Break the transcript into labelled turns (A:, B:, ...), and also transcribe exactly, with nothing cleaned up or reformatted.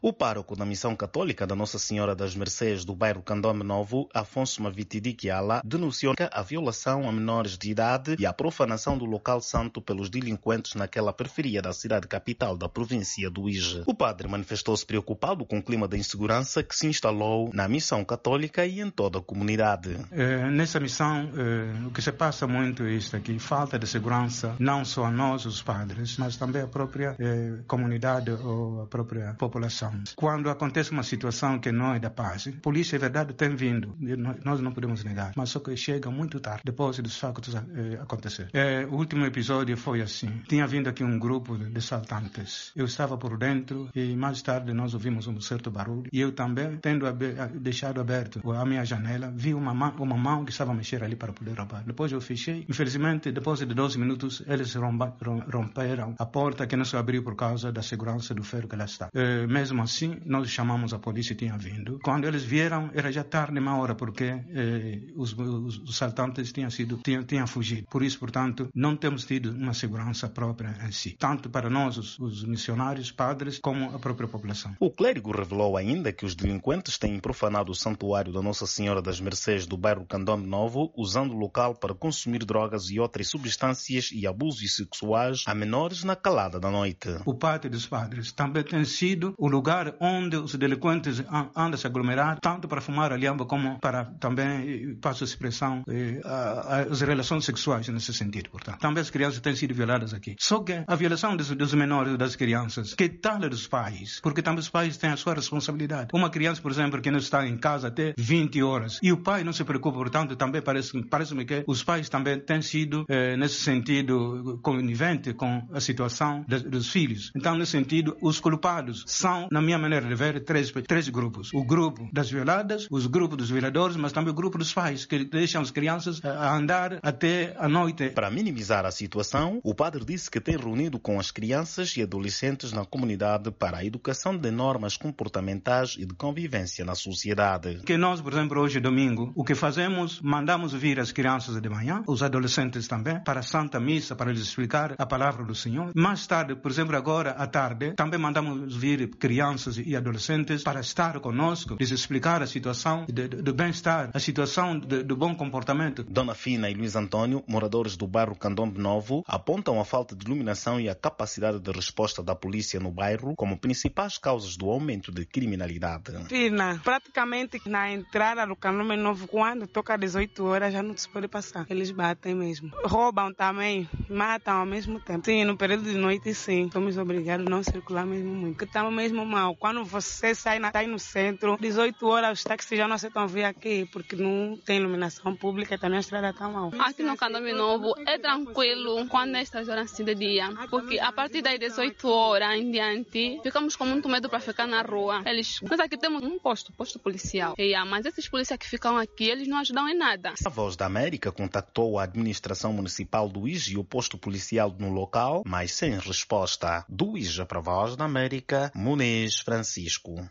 A: O pároco da Missão Católica da Nossa Senhora das Mercês do bairro Candombe Novo, Afonso Mavitidi Kiala, denunciou a violação a menores de idade e a profanação do local santo pelos delinquentes naquela periferia da cidade capital da província do Ije. O padre manifestou-se preocupado com o clima de insegurança que se instalou na Missão Católica e em toda a comunidade.
B: É, nessa missão, é, o que se passa muito é isto aqui, falta de segurança, não só a nós, os padres, mas também a própria é, comunidade ou a própria população. Quando acontece uma situação que não é da paz, a polícia, é verdade, tem vindo, nós não podemos negar, mas só que chega muito tarde, depois dos factos eh, acontecer. Eh, o último episódio foi assim, tinha vindo aqui um grupo de assaltantes, eu estava por dentro e mais tarde nós ouvimos um certo barulho e eu também, tendo abe- deixado aberto a minha janela, vi uma mão, uma mão que estava a mexer ali para poder roubar. Depois eu fechei, infelizmente, depois de doze minutos, eles romba, romperam a porta que não se abriu por causa da segurança do ferro que lá está. Eh, mesmo assim, nós chamamos a polícia e tinha vindo. Quando eles vieram, era já tarde, uma hora, porque eh, os, os, os assaltantes tinham, sido, tinham, tinham fugido. Por isso, portanto, não temos tido uma segurança própria em si, tanto para nós, os, os missionários, padres, como a própria população.
A: O clérigo revelou ainda que os delinquentes têm profanado o santuário da Nossa Senhora das Mercês do bairro Candombe Novo, usando o local para consumir drogas e outras substâncias e abusos sexuais a menores na calada da noite.
B: O pátio dos padres também tem sido o lugar onde os delinquentes andam a se aglomerar, tanto para fumar a liamba como para também, passo a expressão, eh, as relações sexuais nesse sentido, portanto. Também as crianças têm sido violadas aqui. Só que a violação dos, dos menores, das crianças, que tal é dos pais? Porque também os pais têm a sua responsabilidade. Uma criança, por exemplo, que não está em casa até vinte horas e o pai não se preocupa, portanto, também parece, parece-me que os pais também têm sido, eh, nesse sentido, coniventes com a situação de, dos filhos. Então, nesse sentido, os culpados são, na minha maneira de ver, três, três grupos. O grupo das violadas, os grupos dos violadores, mas também o grupo dos pais, que deixam as crianças a andar até a noite.
A: Para minimizar a situação, o padre disse que tem reunido com as crianças e adolescentes na comunidade para a educação de normas comportamentais e de convivência na sociedade.
B: Que nós, por exemplo, hoje domingo, o que fazemos, mandamos vir as crianças de manhã, os adolescentes também, para a Santa Missa, para lhes explicar a palavra do Senhor. Mais tarde, por exemplo, agora à tarde, também mandamos vir crianças e adolescentes para estar conosco, lhes explicar a situação do bem-estar, a situação de, do bom comportamento.
A: Dona Fina e Luiz Antônio, moradores do bairro Candombe Novo, apontam a falta de iluminação e a capacidade de resposta da polícia no bairro como principais causas do aumento de criminalidade.
C: Fina, praticamente na entrada do Candombe Novo, quando toca dezoito horas, já não se pode passar. Eles batem mesmo. Roubam também, matam ao mesmo tempo. Sim, no período de noite, sim. Somos obrigados a não circular mesmo muito. Porque estamos mesmo mal. Quando você sai na, sai no centro, dezoito horas, os táxis já não aceitam vir aqui, porque não tem iluminação pública e também a estrada está mal.
D: Aqui no Candombe Novo é tranquilo quando é estas horas assim de dia, porque a partir das dezoito horas em diante, ficamos com muito medo para ficar na rua. Eles, nós aqui temos um posto, posto policial. E, ah, mas esses policiais que ficam aqui, eles não ajudam em nada.
A: A Voz da América contactou a administração municipal do Ije e o posto policial no local, mas sem resposta. Do Ije para a Voz da América, Muniz Francisco.